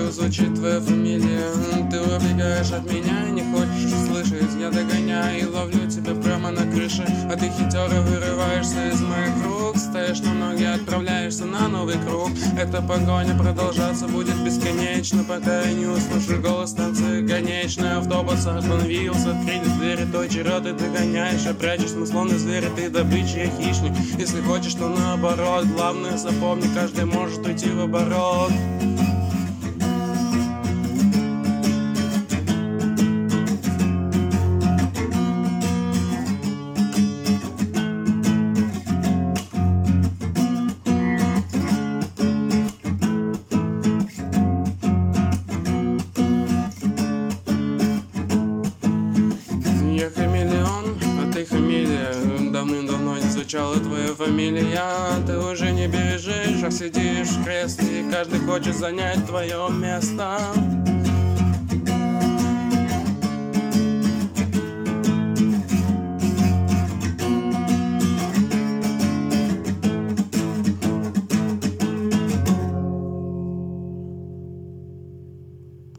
слышу, звучит твоя фамилия. Ты убегаешь от меня, не хочешь услышать. Я догоняю и ловлю тебя прямо на крыше. А ты хитро вырываешься из моих рук. Стоишь на ноги, отправляешься на новый круг. Эта погоня продолжаться будет бесконечно, пока я не услышу голос станции конечная. Автобус остановился, открылись двери той череды. Ты гоняешь, а прячешь смысловный зверь. Ты добыча, я хищник. Если хочешь, то наоборот. Главное запомни, каждый может уйти в оборот. Я хамелеон, а ты хамелия. Давным-давно не звучала твоя фамилия. Ты уже не бежишь, а сидишь в кресле. И каждый хочет занять твое место.